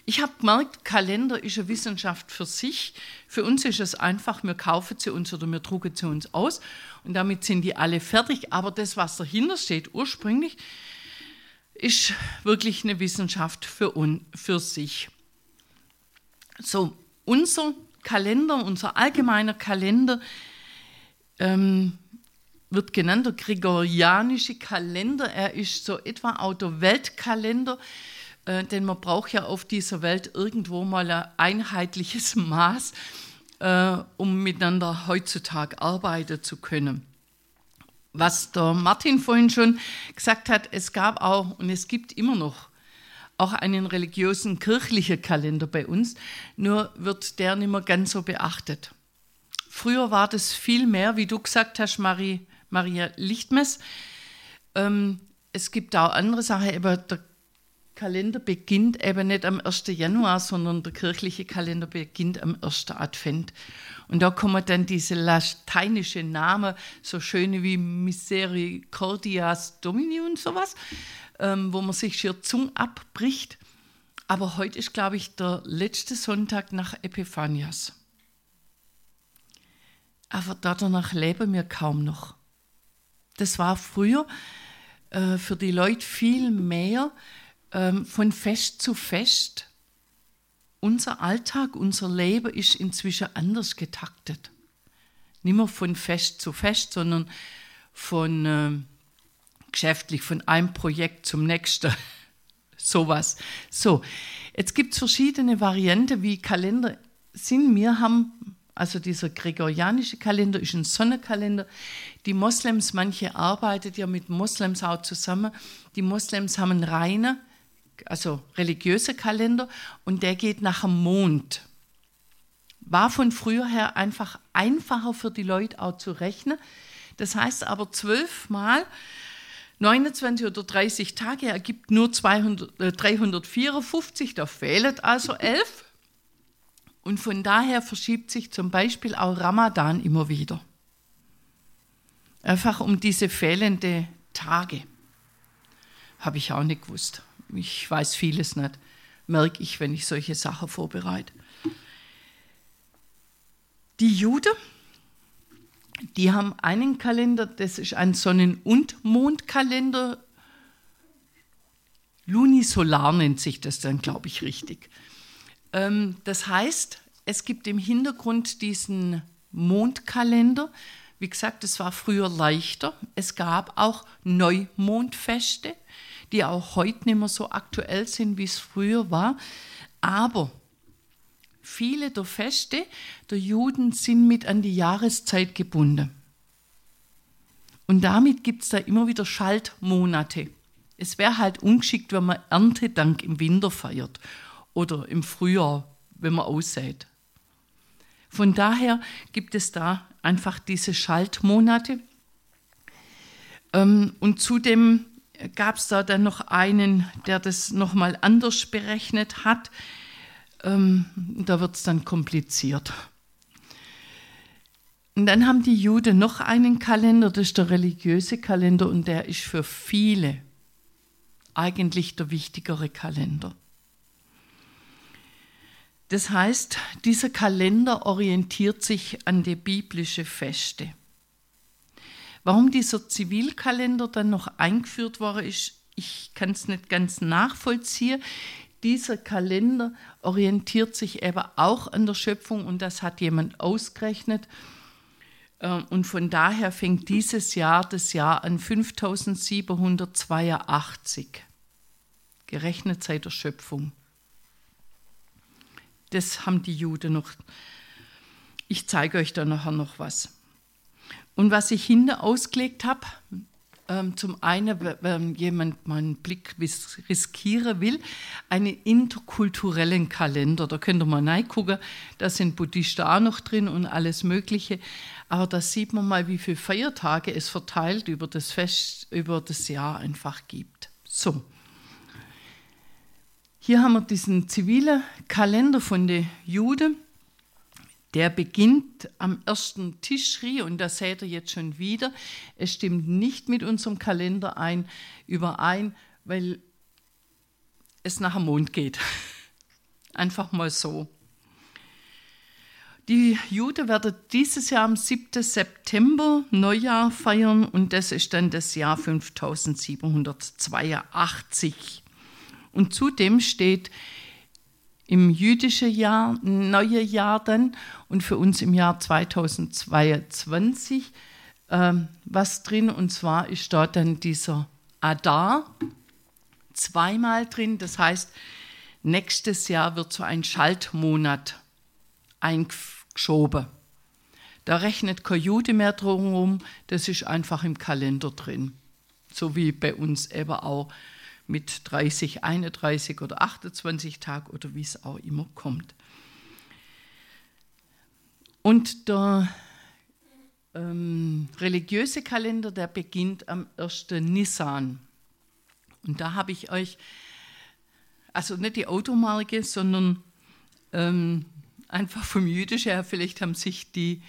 Ich habe gemerkt, Kalender ist eine Wissenschaft für sich. Für uns ist es einfach, wir kaufen sie uns oder wir drucken sie uns aus und damit sind die alle fertig. Aber das, was dahinter steht ursprünglich, ist wirklich eine Wissenschaft für sich. So, unser Kalender, unser allgemeiner Kalender wird genannt der gregorianische Kalender. Er ist so etwa auch der Weltkalender, denn man braucht ja auf dieser Welt irgendwo mal ein einheitliches Maß, um miteinander heutzutage arbeiten zu können. Was der Martin vorhin schon gesagt hat, es gab auch und es gibt immer noch auch einen religiösen kirchlichen Kalender bei uns, nur wird der nicht mehr ganz so beachtet. Früher war das viel mehr, wie du gesagt hast, Maria Lichtmess. Es gibt auch andere Sachen, aber der Kalender beginnt eben nicht am 1. Januar, sondern der kirchliche Kalender beginnt am 1. Advent. Und da kommen dann diese lateinischen Namen, so schöne wie Misericordias Domini und sowas, wo man sich schier Zunge abbricht. Aber heute ist, glaube ich, der letzte Sonntag nach Epiphanias. Aber danach leben wir kaum noch. Das war früher für die Leute viel mehr von Fest zu Fest. Unser Alltag, unser Leben ist inzwischen anders getaktet. Nicht mehr von Fest zu Fest, sondern von geschäftlich, von einem Projekt zum nächsten. Sowas. So, jetzt gibt es verschiedene Varianten, wie Kalender sind. Wir haben, also dieser gregorianische Kalender ist ein Sonnenkalender. Die Moslems, manche arbeiten ja mit Moslems auch zusammen. Die Moslems haben einen reinen, also religiöser Kalender und der geht nach dem Mond. War von früher her einfach einfacher für die Leute auch zu rechnen. Das heißt aber 12 mal 29 oder 30 Tage ergibt nur 354, da fehlen also 11. Und von daher verschiebt sich zum Beispiel auch Ramadan immer wieder. Einfach um diese fehlenden Tage. Habe ich auch nicht gewusst. Ich weiß vieles nicht, merke ich, wenn ich solche Sachen vorbereite. Die Juden, die haben einen Kalender, das ist ein Sonnen- und Mondkalender. Lunisolar nennt sich das dann, glaube ich, richtig. Das heißt, es gibt im Hintergrund diesen Mondkalender. Wie gesagt, es war früher leichter. Es gab auch Neumondfeste, die auch heute nicht mehr so aktuell sind, wie es früher war. Aber viele der Feste der Juden sind mit an die Jahreszeit gebunden. Und damit gibt es da immer wieder Schaltmonate. Es wäre halt ungeschickt, wenn man Erntedank im Winter feiert oder im Frühjahr, wenn man aussät. Von daher gibt es da einfach diese Schaltmonate. Und zudem gab es da dann noch einen, der das nochmal anders berechnet hat. Da wird es dann kompliziert. Und dann haben die Juden noch einen Kalender, das ist der religiöse Kalender und der ist für viele eigentlich der wichtigere Kalender. Das heißt, dieser Kalender orientiert sich an die biblischen Feste. Warum dieser Zivilkalender dann noch eingeführt worden ist, ich kann es nicht ganz nachvollziehen. Dieser Kalender orientiert sich eben auch an der Schöpfung und das hat jemand ausgerechnet. Und von daher fängt dieses Jahr das Jahr an 5782, gerechnet seit der Schöpfung. Das haben die Juden noch. Ich zeige euch da nachher noch was. Und was ich hinten ausgelegt habe, zum einen, wenn jemand mal einen Blick riskieren will, einen interkulturellen Kalender. Da könnt ihr mal reingucken, da sind Buddhisten auch noch drin und alles Mögliche. Aber da sieht man mal, wie viele Feiertage es verteilt über das Fest, über das Jahr einfach gibt. So. Hier haben wir diesen zivilen Kalender von den Juden. Der beginnt am 1. Tischri und das seht ihr jetzt schon wieder. Es stimmt nicht mit unserem Kalender überein, weil es nach dem Mond geht. Einfach mal so. Die Juden werden dieses Jahr am 7. September Neujahr feiern und das ist dann das Jahr 5782. Und zudem steht im jüdischen Jahr, neue Jahr dann und für uns im Jahr 2022 was drin. Und zwar ist dort dann dieser Adar zweimal drin. Das heißt, nächstes Jahr wird so ein Schaltmonat eingeschoben. Da rechnet kein Jude mehr drum rum, das ist einfach im Kalender drin. So wie bei uns eben auch mit 30, 31 oder 28 Tagen oder wie es auch immer kommt. Und der religiöse Kalender, der beginnt am 1. Nisan. Und da habe ich euch, also nicht die Automarke, sondern einfach vom Jüdischen her, vielleicht haben sich die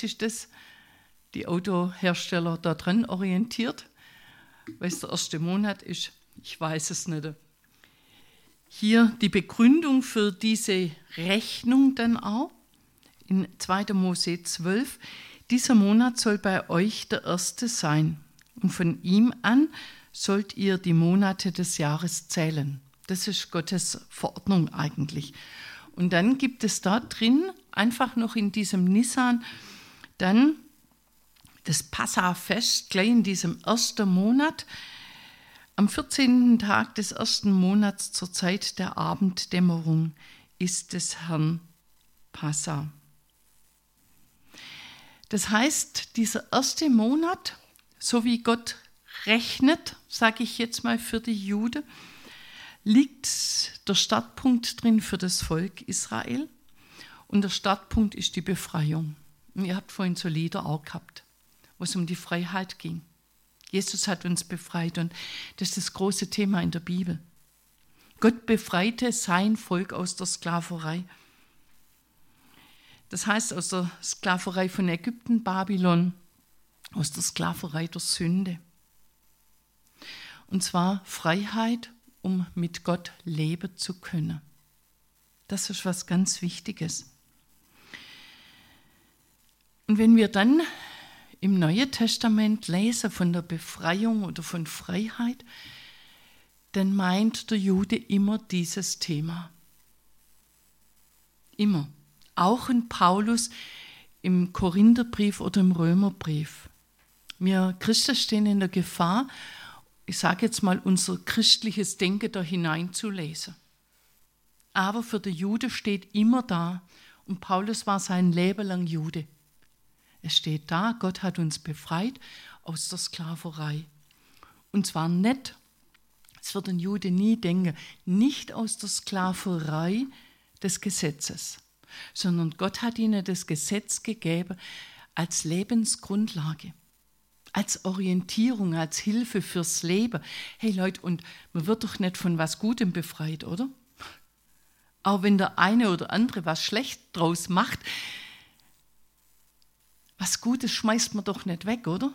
Autohersteller da dran orientiert, weil es der erste Monat ist. Ich weiß es nicht. Hier die Begründung für diese Rechnung dann auch in 2. Mose 12. Dieser Monat soll bei euch der erste sein und von ihm an sollt ihr die Monate des Jahres zählen. Das ist Gottes Verordnung eigentlich. Und dann gibt es da drin, einfach noch in diesem Nisan, dann das Passafest, gleich in diesem ersten Monat, am 14. Tag des ersten Monats zur Zeit der Abenddämmerung ist des Herrn Passa. Das heißt, dieser erste Monat, so wie Gott rechnet, sage ich jetzt mal für die Juden, liegt der Startpunkt drin für das Volk Israel und der Startpunkt ist die Befreiung. Und ihr habt vorhin so Lieder auch gehabt, wo es um die Freiheit ging. Jesus hat uns befreit und das ist das große Thema in der Bibel. Gott befreite sein Volk aus der Sklaverei. Das heißt aus der Sklaverei von Ägypten, Babylon, aus der Sklaverei der Sünde. Und zwar Freiheit, um mit Gott leben zu können. Das ist was ganz Wichtiges. Und wenn wir dann im Neuen Testament lesen von der Befreiung oder von Freiheit, dann meint der Jude immer dieses Thema. Immer. Auch in Paulus im Korintherbrief oder im Römerbrief. Wir Christen stehen in der Gefahr, ich sage jetzt mal, unser christliches Denken da hineinzulesen. Aber für den Jude steht immer da, und Paulus war sein Leben lang Jude. Es steht da, Gott hat uns befreit aus der Sklaverei. Und zwar nicht, das wird ein Jude nie denken, nicht aus der Sklaverei des Gesetzes, sondern Gott hat ihnen das Gesetz gegeben als Lebensgrundlage, als Orientierung, als Hilfe fürs Leben. Hey Leute, und man wird doch nicht von was Gutem befreit, oder? Auch wenn der eine oder andere was schlecht draus macht, was Gutes schmeißt man doch nicht weg, oder?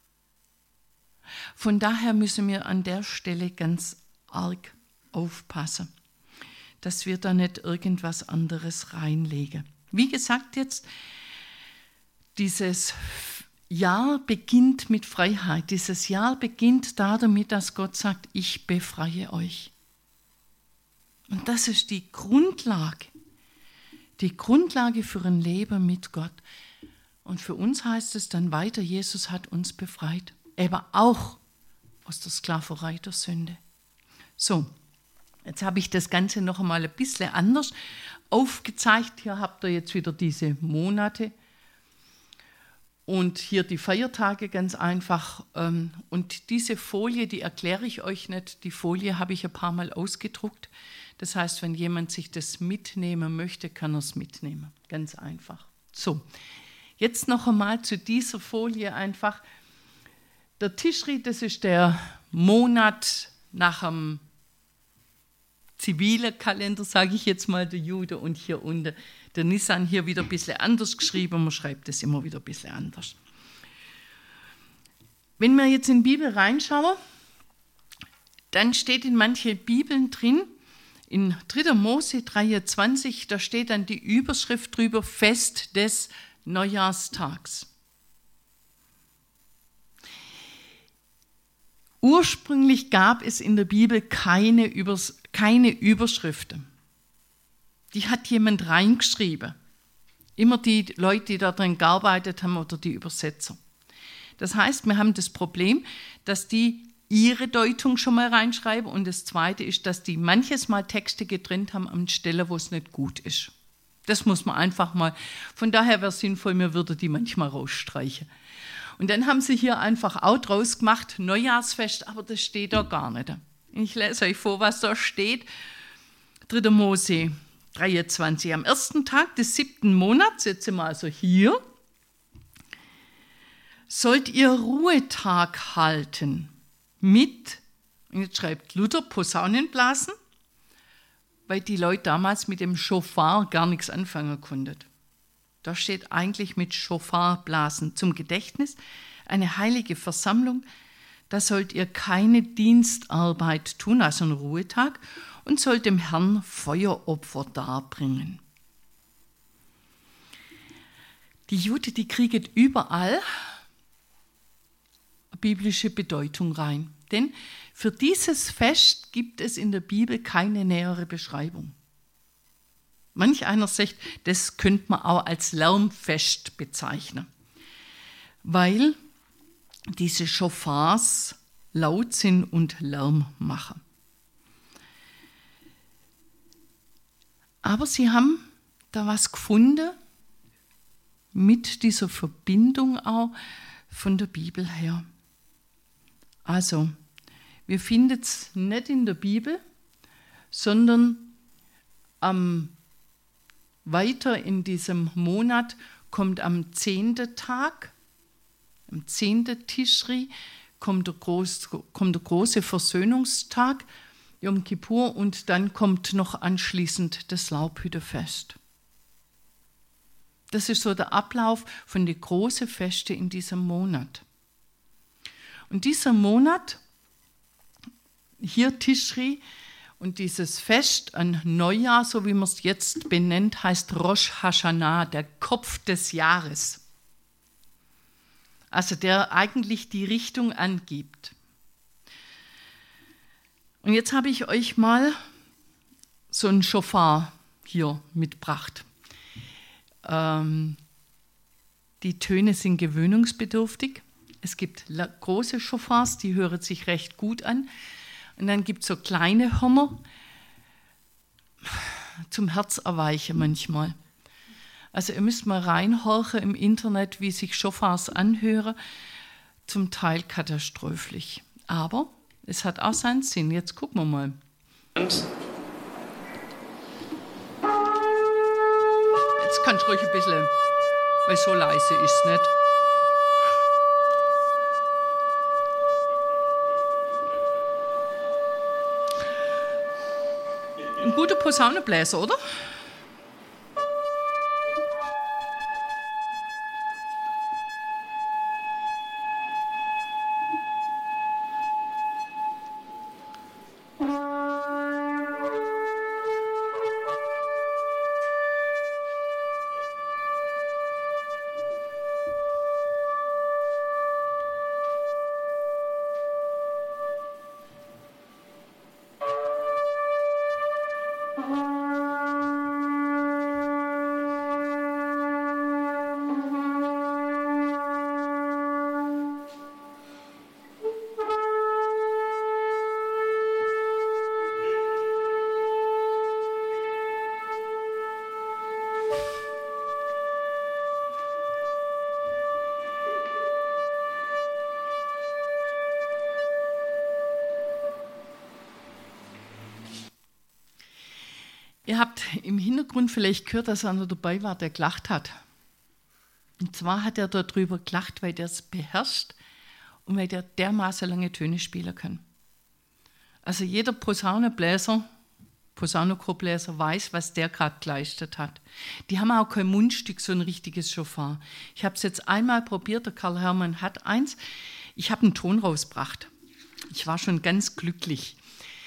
Von daher müssen wir an der Stelle ganz arg aufpassen, dass wir da nicht irgendwas anderes reinlegen. Wie gesagt, jetzt dieses Jahr beginnt mit Freiheit. Dieses Jahr beginnt damit, dass Gott sagt, ich befreie euch. Und das ist die Grundlage für ein Leben mit Gott. Und für uns heißt es dann weiter, Jesus hat uns befreit, aber auch aus der Sklaverei der Sünde. So, jetzt habe ich das Ganze noch einmal ein bisschen anders aufgezeigt. Hier habt ihr jetzt wieder diese Monate und hier die Feiertage ganz einfach. Und diese Folie, die erkläre ich euch nicht, die Folie habe ich ein paar Mal ausgedruckt. Das heißt, wenn jemand sich das mitnehmen möchte, kann er es mitnehmen. Ganz einfach. So. Jetzt noch einmal zu dieser Folie einfach. Der Tischri, das ist der Monat nach dem zivilen Kalender, sage ich jetzt mal, der Jude. Und hier unten der Nisan, hier wieder ein bisschen anders geschrieben. Man schreibt es immer wieder ein bisschen anders. Wenn wir jetzt in die Bibel reinschauen, dann steht in manchen Bibeln drin, In 3. Mose 23, da steht dann die Überschrift drüber, Fest des Neujahrstags. Ursprünglich gab es in der Bibel keine Überschriften. Die hat jemand reingeschrieben. Immer die Leute, die da drin gearbeitet haben oder die Übersetzer. Das heißt, wir haben das Problem, dass die ihre Deutung schon mal reinschreiben und das Zweite ist, dass die manches Mal Texte getrennt haben an Stellen, wo es nicht gut ist. Das muss man einfach mal, von daher wäre es sinnvoll, mir würde die manchmal rausstreichen. Und dann haben sie hier einfach auch draus gemacht, Neujahrsfest, aber das steht da gar nicht. Ich lese euch vor, was da steht. 3. Mose 23. Am ersten Tag des 7. Monats, jetzt sind wir also hier, sollt ihr Ruhetag halten mit, und jetzt schreibt Luther, Posaunenblasen, weil die Leute damals mit dem Schofar gar nichts anfangen konnten. Da steht eigentlich mit Schofarblasen zum Gedächtnis, eine heilige Versammlung, da sollt ihr keine Dienstarbeit tun, also einen Ruhetag, und sollt dem Herrn Feueropfer darbringen. Die Juden, die kriegen überall biblische Bedeutung rein. Denn für dieses Fest gibt es in der Bibel keine nähere Beschreibung. Manch einer sagt, das könnte man auch als Lärmfest bezeichnen, weil diese Schofars laut sind und Lärm machen. Aber sie haben da was gefunden mit dieser Verbindung auch von der Bibel her. Also, wir finden es nicht in der Bibel, sondern weiter in diesem Monat kommt am 10. Tag, am 10. Tischri, kommt der große Versöhnungstag, Jom Kippur, und dann kommt noch anschließend das Laubhüttenfest. Das ist so der Ablauf von den großen Festen in diesem Monat. Und dieser Monat, hier Tischri, und dieses Fest an Neujahr, so wie man es jetzt benennt, heißt Rosh Hashanah, der Kopf des Jahres. Also der eigentlich die Richtung angibt. Und jetzt habe ich euch mal so einen Schofar hier mitgebracht. Die Töne sind gewöhnungsbedürftig. Es gibt große Schofars, die hören sich recht gut an. Und dann gibt es so kleine Hörner, zum Herzerweichen manchmal. Also ihr müsst mal reinhorchen im Internet, wie sich Schofars anhören. Zum Teil katastrophlich. Aber es hat auch seinen Sinn. Jetzt gucken wir mal. Jetzt kannst du ruhig ein bisschen, weil so leise ist es nicht. Ein guter Posaunenbläser, oder? Ihr habt im Hintergrund vielleicht gehört, dass einer dabei war, der gelacht hat. Und zwar hat er darüber gelacht, weil der es beherrscht und weil der dermaßen lange Töne spielen kann. Also jeder Posaunenbläser, Posaunenchorbläser weiß, was der gerade geleistet hat. Die haben auch kein Mundstück, so ein richtiges Schofar. Ich habe es jetzt einmal probiert, der Karl Hermann hat eins. Ich habe einen Ton rausgebracht. Ich war schon ganz glücklich.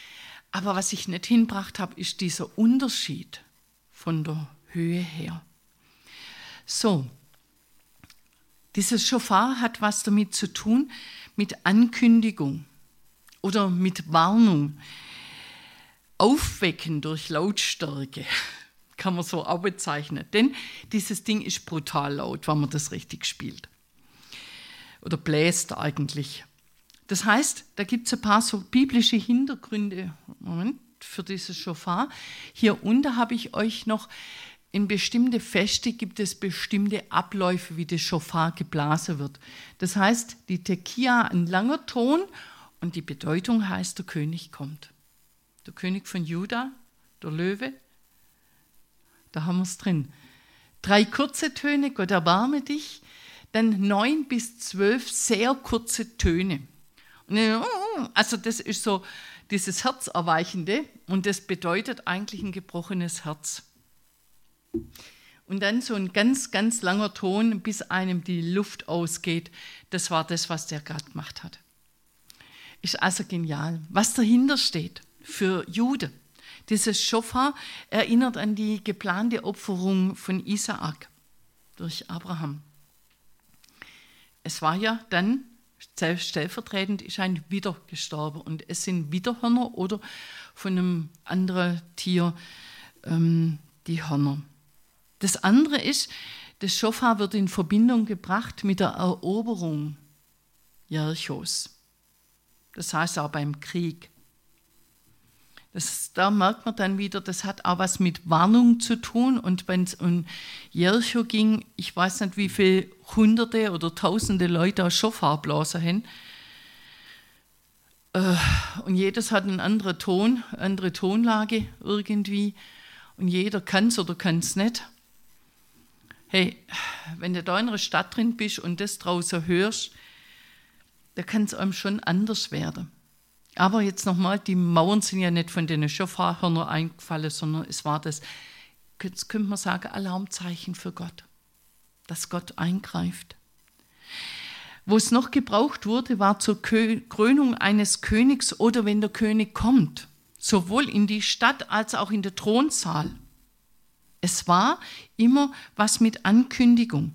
Aber was ich nicht hinbracht habe, ist dieser Unterschied von der Höhe her. So, dieses Schofar hat was damit zu tun, mit Ankündigung oder mit Warnung. Aufwecken durch Lautstärke, kann man so auch bezeichnen. Denn dieses Ding ist brutal laut, wenn man das richtig spielt. Oder bläst eigentlich. Das heißt, da gibt es ein paar so biblische Hintergründe für dieses Schofar. Hier unten habe ich euch noch, in bestimmte Feste gibt es bestimmte Abläufe, wie das Schofar geblasen wird. Das heißt, die Tekia, ein langer Ton, und die Bedeutung heißt, der König kommt. Der König von Juda, der Löwe, da haben wir es drin. 3 kurze Töne, Gott erbarme dich, dann 9 bis 12 sehr kurze Töne. Also das ist so dieses Herzerweichende und das bedeutet eigentlich ein gebrochenes Herz. Und dann so ein ganz, ganz langer Ton, bis einem die Luft ausgeht. Das war das, was der gerade gemacht hat. Ist also genial. Was dahinter steht für Jude. Dieses Schofar erinnert an die geplante Opferung von Isaak durch Abraham. Es war ja dann, stellvertretend ist ein Widder gestorben und es sind Widderhörner oder von einem anderen Tier die Hörner. Das andere ist, das Schofar wird in Verbindung gebracht mit der Eroberung Jerichos. Das heißt auch beim Krieg. Da merkt man dann wieder, das hat auch was mit Warnung zu tun. Und wenn es um Jericho ging, ich weiß nicht, wie viele Hunderte oder Tausende Leute da Schofar blasen haben. Und jedes hat einen anderen Ton, andere Tonlage irgendwie. Und jeder kann es oder kann es nicht. Hey, wenn du da in einer Stadt drin bist und das draußen hörst, da kann es einem schon anders werden. Aber jetzt nochmal, die Mauern sind ja nicht von den Schofarhörnern eingefallen, sondern es war das, jetzt könnte man sagen, Alarmzeichen für Gott, dass Gott eingreift. Wo es noch gebraucht wurde, war zur Krönung eines Königs oder wenn der König kommt, sowohl in die Stadt als auch in den Thronsaal. Es war immer was mit Ankündigung.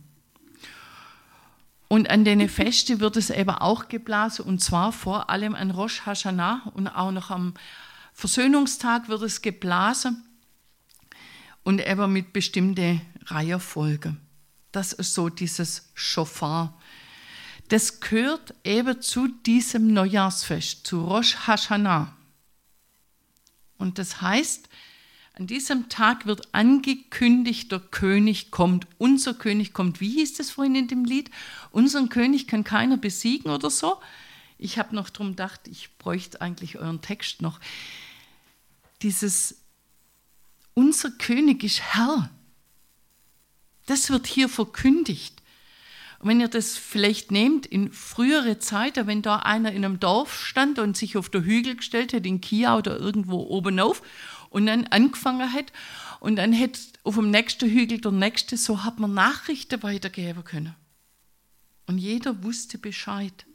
Und an den Festen wird es eben auch geblasen, und zwar vor allem an Rosh Hashanah und auch noch am Versöhnungstag wird es geblasen und eben mit bestimmten Reihenfolge. Das ist so dieses Schofar. Das gehört eben zu diesem Neujahrsfest, zu Rosh Hashanah. Und das heißt, an diesem Tag wird angekündigt, der König kommt, unser König kommt. Wie hieß das vorhin in dem Lied? Unseren König kann keiner besiegen oder so. Ich habe noch drum gedacht, ich bräuchte eigentlich euren Text noch. Dieses, unser König ist Herr. Das wird hier verkündigt. Und wenn ihr das vielleicht nehmt in frühere Zeiten, wenn da einer in einem Dorf stand und sich auf den Hügel gestellt hat, in Kia oder irgendwo oben auf, und dann angefangen hat und dann hätte auf dem nächsten Hügel der nächste, so hat man Nachrichten weitergeben können. Und jeder wusste Bescheid.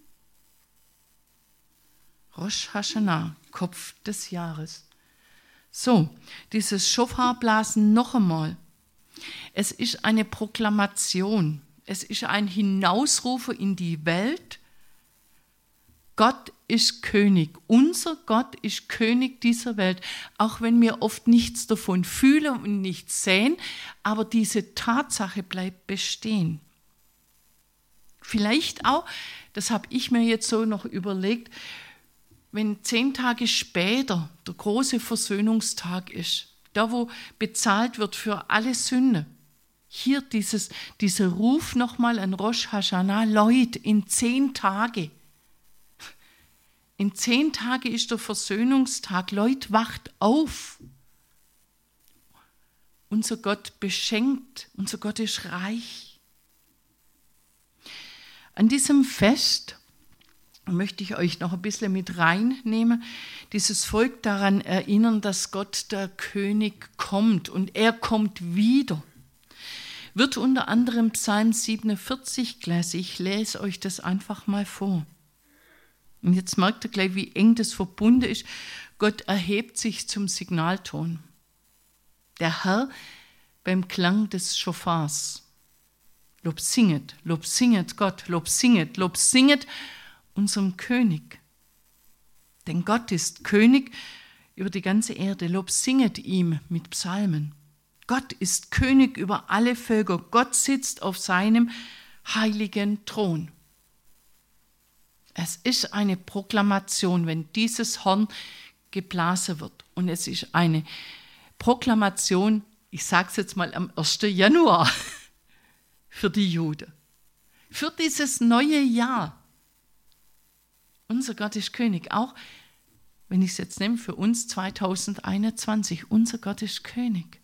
Rosh Hashanah, Kopf des Jahres. So, dieses Schofarblasen noch einmal. Es ist eine Proklamation. Es ist ein Hinausrufen in die Welt. Gott ist König. Unser Gott ist König dieser Welt. Auch wenn wir oft nichts davon fühlen und nichts sehen, aber diese Tatsache bleibt bestehen. Vielleicht auch, das habe ich mir jetzt so noch überlegt, wenn 10 Tage später der große Versöhnungstag ist, da wo bezahlt wird für alle Sünde. Hier dieser Ruf nochmal an Rosh Hashanah, Leute, in 10 Tage. In 10 Tage ist der Versöhnungstag. Leute, wacht auf. Unser Gott beschenkt, unser Gott ist reich. An diesem Fest möchte ich euch noch ein bisschen mit reinnehmen, dieses Volk daran erinnern, dass Gott der König kommt und er kommt wieder. Wird unter anderem Psalm 47 gelesen. Ich lese euch das einfach mal vor. Und jetzt merkt ihr gleich, wie eng das verbunden ist. Gott erhebt sich zum Signalton. Der Herr beim Klang des Schofars. Lob singet Gott, Lob singet unserem König. Denn Gott ist König über die ganze Erde. Lob singet ihm mit Psalmen. Gott ist König über alle Völker. Gott sitzt auf seinem heiligen Thron. Es ist eine Proklamation, wenn dieses Horn geblasen wird. Und es ist eine Proklamation, ich sage es jetzt mal am 1. Januar, für die Juden. Für dieses neue Jahr. Unser Gott ist König. Auch wenn ich es jetzt nehme, für uns 2021. Unser Gott ist König.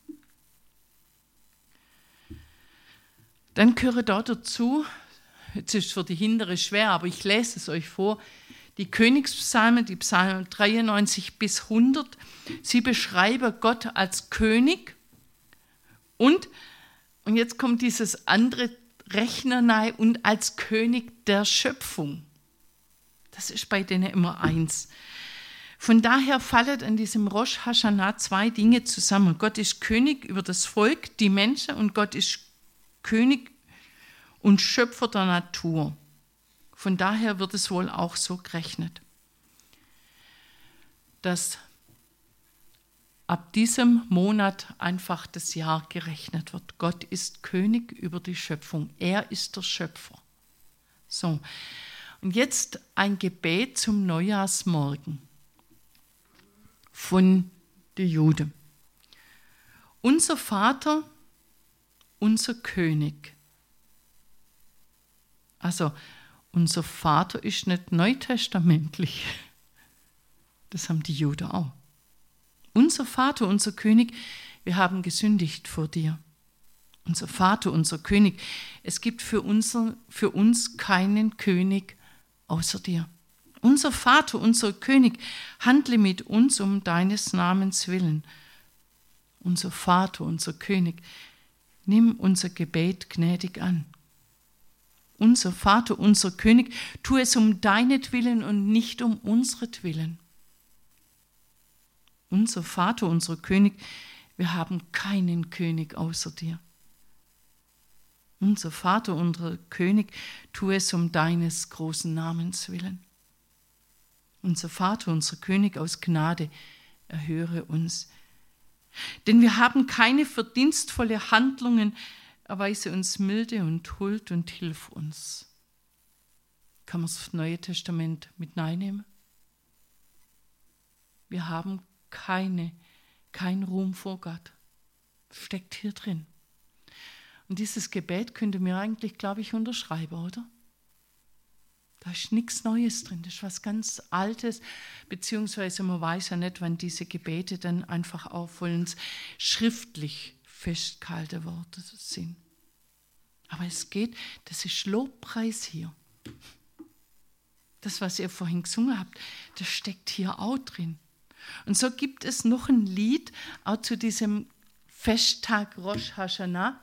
Dann gehöre dort dazu, jetzt ist es für die Hintere schwer, aber ich lese es euch vor, die Königspsalmen, die Psalmen 93 bis 100, sie beschreiben Gott als König und jetzt kommt dieses andere Rechnerei und als König der Schöpfung. Das ist bei denen immer eins. Von daher fallen an diesem Rosh Hashanah 2 Dinge zusammen. Gott ist König über das Volk, die Menschen, und Gott ist König und Schöpfer der Natur. Von daher wird es wohl auch so gerechnet, dass ab diesem Monat einfach das Jahr gerechnet wird. Gott ist König über die Schöpfung. Er ist der Schöpfer. So, und jetzt ein Gebet zum Neujahrsmorgen von den Juden. Unser Vater, unser König. Also, unser Vater ist nicht neutestamentlich. Das haben die Juden auch. Unser Vater, unser König, wir haben gesündigt vor dir. Unser Vater, unser König, es gibt für uns keinen König außer dir. Unser Vater, unser König, handle mit uns um deines Namens willen. Unser Vater, unser König, nimm unser Gebet gnädig an. Unser Vater, unser König, tu es um deinetwillen und nicht um unsretwillen. Unser Vater, unser König, wir haben keinen König außer dir. Unser Vater, unser König, tu es um deines großen Namens willen. Unser Vater, unser König, aus Gnade, erhöre uns. Denn wir haben keine verdienstvolle Handlungen, erweise uns Milde und Huld und hilf uns. Kann man das Neue Testament mit hineinnehmen? Wir haben kein Ruhm vor Gott. Steckt hier drin. Und dieses Gebet könnte mir eigentlich, glaube ich, unterschreiben, oder? Da ist nichts Neues drin, das ist was ganz Altes, beziehungsweise man weiß ja nicht, wann diese Gebete dann einfach auch von uns schriftlich festgehalten worden sind. Aber es geht, das ist Lobpreis hier. Das, was ihr vorhin gesungen habt, das steckt hier auch drin. Und so gibt es noch ein Lied, auch zu diesem Festtag Rosh Hashanah.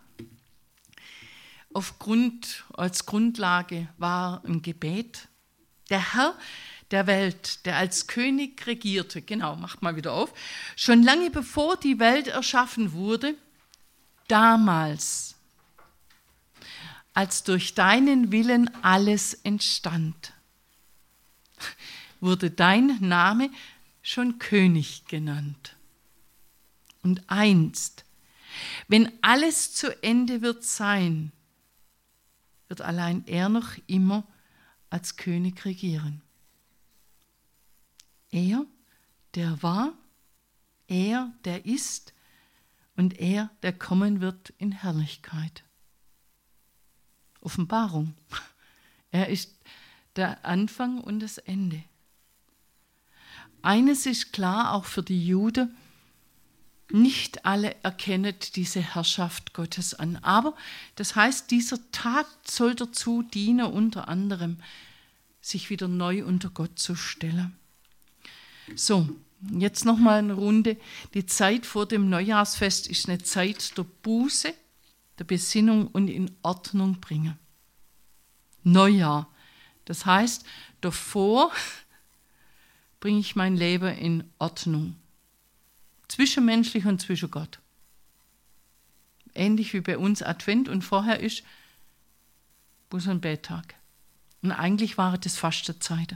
Als Grundlage war ein Gebet. Der Herr der Welt, der als König regierte, genau, macht mal wieder auf, schon lange bevor die Welt erschaffen wurde, damals, als durch deinen Willen alles entstand, wurde dein Name schon König genannt. Und einst, wenn alles zu Ende wird sein, wird allein er noch immer als König regieren. Er, der war, er, der ist und er, der kommen wird in Herrlichkeit. Offenbarung. Er ist der Anfang und das Ende. Eines ist klar, auch für die Juden, nicht alle erkennen diese Herrschaft Gottes an. Aber das heißt, dieser Tag soll dazu dienen, unter anderem, sich wieder neu unter Gott zu stellen. So, jetzt nochmal eine Runde. Die Zeit vor dem Neujahrsfest ist eine Zeit der Buße, der Besinnung und in Ordnung bringen. Neujahr, das heißt, davor bringe ich mein Leben in Ordnung. Zwischenmenschlich und zwischen Gott. Ähnlich wie bei uns Advent und vorher ist Buß- und Bettag. Und eigentlich waren das Fastenzeiten.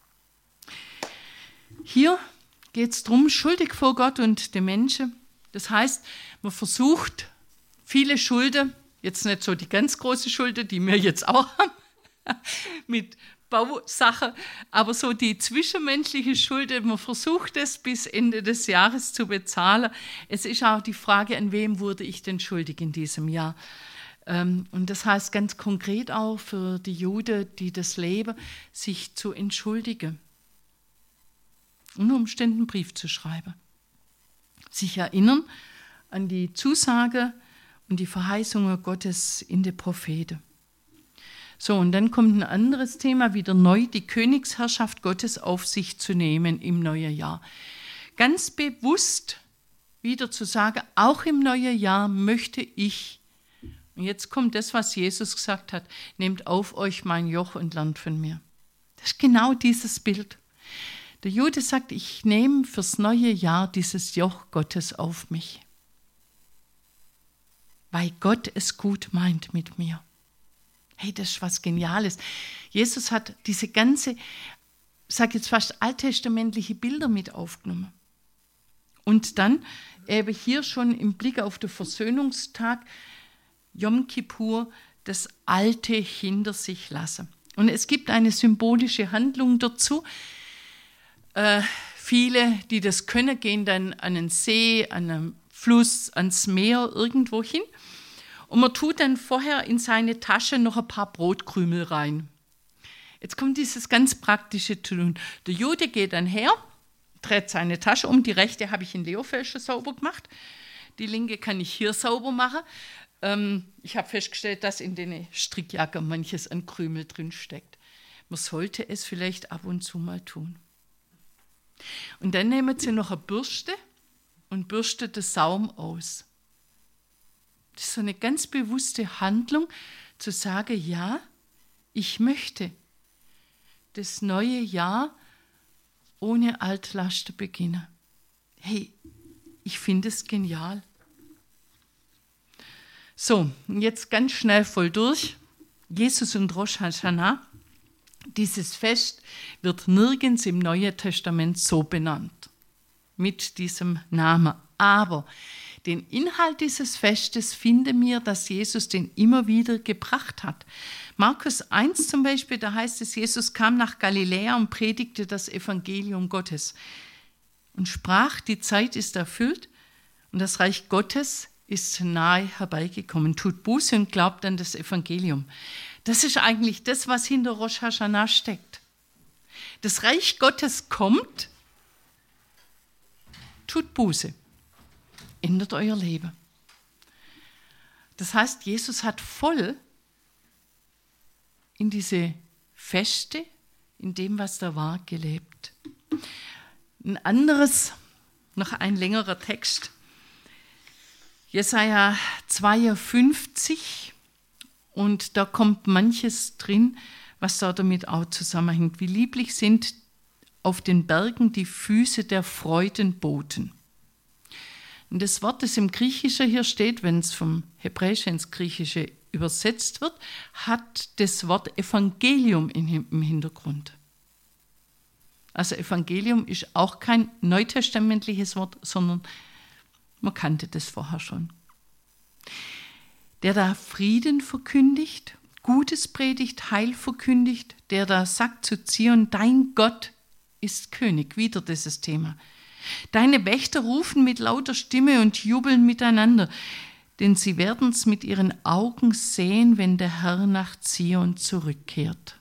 Hier geht es darum, schuldig vor Gott und den Menschen. Das heißt, man versucht, viele Schulden, jetzt nicht so die ganz große Schulden, die wir jetzt auch haben, mit Bausachen, aber so die zwischenmenschliche Schulden, man versucht es bis Ende des Jahres zu bezahlen. Es ist auch die Frage, an wem wurde ich denn schuldig in diesem Jahr? Und das heißt ganz konkret auch für die Juden, die das leben, sich zu entschuldigen. Unter Umständen einen Brief zu schreiben. Sich erinnern an die Zusage und die Verheißungen Gottes in den Propheten. So, und dann kommt ein anderes Thema, wieder neu, die Königsherrschaft Gottes auf sich zu nehmen im neuen Jahr. Ganz bewusst wieder zu sagen, auch im neuen Jahr möchte ich, und jetzt kommt das, was Jesus gesagt hat, nehmt auf euch mein Joch und lernt von mir. Das ist genau dieses Bild. Der Jude sagt, ich nehme fürs neue Jahr dieses Joch Gottes auf mich, weil Gott es gut meint mit mir. Hey, das ist was Geniales. Jesus hat diese ganze, ich sage jetzt fast alttestamentliche Bilder mit aufgenommen. Und dann eben hier schon im Blick auf den Versöhnungstag, Yom Kippur, das Alte hinter sich lassen. Und es gibt eine symbolische Handlung dazu. Viele, die das können, gehen dann an einen See, an einen Fluss, ans Meer, irgendwo hin. Und man tut dann vorher in seine Tasche noch ein paar Brotkrümel rein. Jetzt kommt dieses ganz praktische Tun. Der Jude geht dann her, dreht seine Tasche um. Die rechte habe ich in Leofeld schon sauber gemacht. Die linke kann ich hier sauber machen. Ich habe festgestellt, dass in den Strickjacken manches an Krümel drin steckt. Man sollte es vielleicht ab und zu mal tun. Und dann nehmen Sie noch eine Bürste und bürstet den Saum aus. Das ist so eine ganz bewusste Handlung, zu sagen, ja, ich möchte das neue Jahr ohne Altlasten beginnen. Hey, ich finde es genial. So, jetzt ganz schnell voll durch. Jesus und Rosh Hashanah. Dieses Fest wird nirgends im Neuen Testament so benannt, mit diesem Namen. Aber den Inhalt dieses Festes finden wir, dass Jesus den immer wieder gebracht hat. Markus 1 zum Beispiel, da heißt es, Jesus kam nach Galiläa und predigte das Evangelium Gottes und sprach, die Zeit ist erfüllt und das Reich Gottes ist nahe herbeigekommen. Tut Buße und glaubt an das Evangelium. Das ist eigentlich das, was hinter Rosh Hashanah steckt. Das Reich Gottes kommt, tut Buße, ändert euer Leben. Das heißt, Jesus hat voll in diese Feste, in dem, was da war, gelebt. Ein anderes, noch ein längerer Text, Jesaja 52, und da kommt manches drin, was da damit auch zusammenhängt. Wie lieblich sind auf den Bergen die Füße der Freudenboten. Und das Wort, das im Griechischen hier steht, wenn es vom Hebräischen ins Griechische übersetzt wird, hat das Wort Evangelium im Hintergrund. Also Evangelium ist auch kein neutestamentliches Wort, sondern man kannte das vorher schon. Der da Frieden verkündigt, Gutes predigt, Heil verkündigt, der da sagt zu Zion, dein Gott ist König, wieder dieses Thema. Deine Wächter rufen mit lauter Stimme und jubeln miteinander, denn sie werden es mit ihren Augen sehen, wenn der Herr nach Zion zurückkehrt.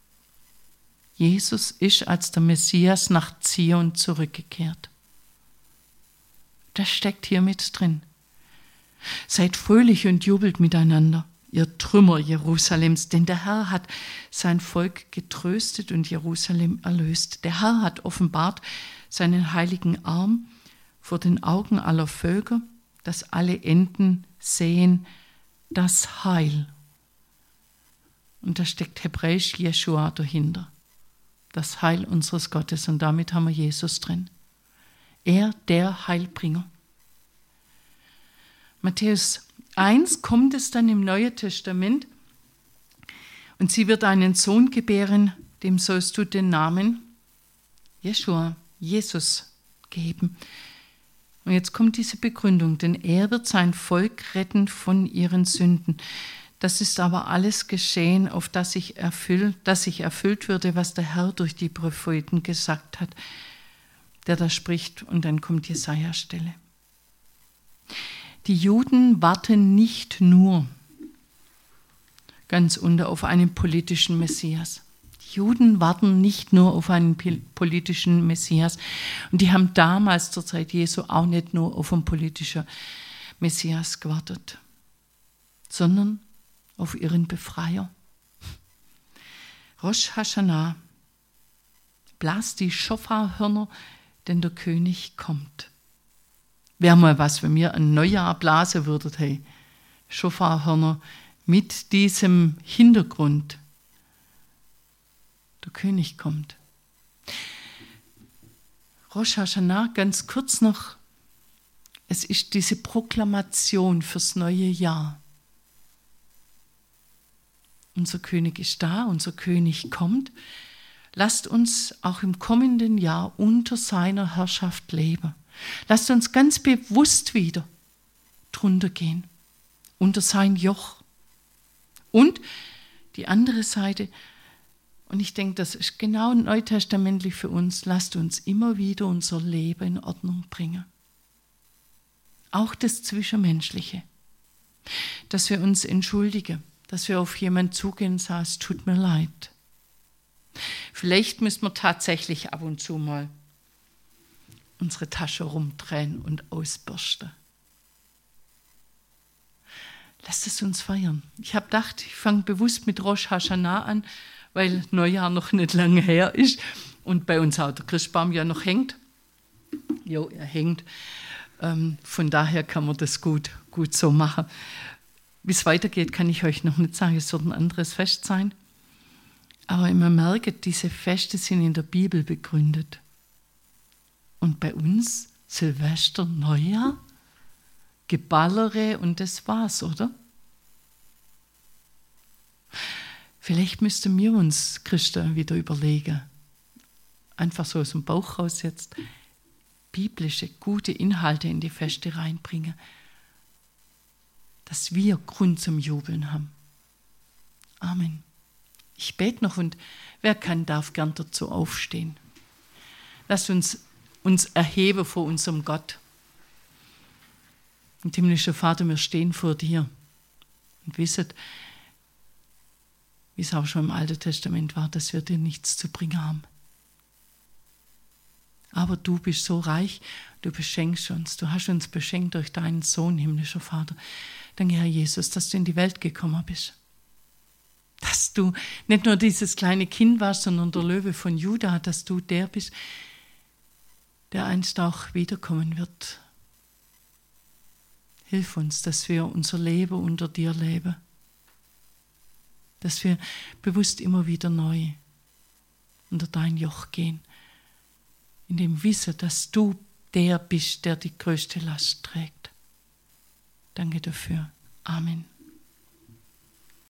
Jesus ist als der Messias nach Zion zurückgekehrt. Das steckt hier mit drin. Seid fröhlich und jubelt miteinander, ihr Trümmer Jerusalems, denn der Herr hat sein Volk getröstet und Jerusalem erlöst. Der Herr hat offenbart seinen heiligen Arm vor den Augen aller Völker, dass alle Enden sehen das Heil. Und da steckt hebräisch Jeschua dahinter. das Heil unseres Gottes. Und damit haben wir Jesus drin. Er, der Heilbringer. Matthäus 1 kommt es dann im Neuen Testament. Und sie wird einen Sohn gebären, dem sollst du den Namen Jeschua, Jesus, geben. Und jetzt kommt diese Begründung, denn er wird sein Volk retten von ihren Sünden. Das ist aber alles geschehen, auf das sich erfüllt würde, was der Herr durch die Propheten gesagt hat, der da spricht. Und dann kommt Jesaja-Stelle. Die Juden warten nicht nur ganz unten auf einen politischen Messias. Die Juden warten nicht nur auf einen politischen Messias. Und die haben damals zur Zeit Jesu auch nicht nur auf einen politischen Messias gewartet, sondern auf ihren Befreier. Rosh Hashanah, blast die Schofarhörner, denn der König kommt. Wäre mal was, wenn wir ein Neujahr blasen würden, hey, Schofarhörner mit diesem Hintergrund. Der König kommt. Rosh Hashanah, ganz kurz noch, es ist diese Proklamation fürs neue Jahr. Unser König ist da, unser König kommt. Lasst uns auch im kommenden Jahr unter seiner Herrschaft leben. Lasst uns ganz bewusst wieder drunter gehen, unter sein Joch. Und die andere Seite, und ich denke, das ist genau neutestamentlich für uns, lasst uns immer wieder unser Leben in Ordnung bringen. Auch das Zwischenmenschliche, dass wir uns entschuldigen, dass wir auf jemanden zugehen und sagen, es tut mir leid. Vielleicht müssen wir tatsächlich ab und zu mal unsere Tasche rumdrehen und ausbürsten. Lasst es uns feiern. Ich habe gedacht, ich fange bewusst mit Rosh Hashanah an, weil Neujahr noch nicht lange her ist und bei uns auch der Christbaum ja noch hängt. Jo, er hängt. Von daher kann man das gut so machen. Wie es weitergeht, kann ich euch noch nicht sagen. Es wird ein anderes Fest sein. Aber man merkt, diese Feste sind in der Bibel begründet. Und bei uns Silvester, Neujahr, Geballere und das war's, oder? Vielleicht müssten wir uns Christen wieder überlegen, einfach so aus dem Bauch raus jetzt, biblische, gute Inhalte in die Feste reinbringen, dass wir Grund zum Jubeln haben. Amen. Ich bete noch und wer kann, darf gern dazu aufstehen. Lasst uns erheben vor unserem Gott. Und himmlischer Vater, wir stehen vor dir und wissen, wie es auch schon im Alten Testament war, dass wir dir nichts zu bringen haben. Aber du bist so reich, du beschenkst uns, du hast uns beschenkt durch deinen Sohn, himmlischer Vater. Danke, Herr Jesus, dass du in die Welt gekommen bist. Dass du nicht nur dieses kleine Kind warst, sondern der Löwe von Juda, dass du der bist, der einst auch wiederkommen wird. Hilf uns, dass wir unser Leben unter dir leben. Dass wir bewusst immer wieder neu unter dein Joch gehen. In dem Wissen, dass du der bist, der die größte Last trägt. Danke dafür. Amen.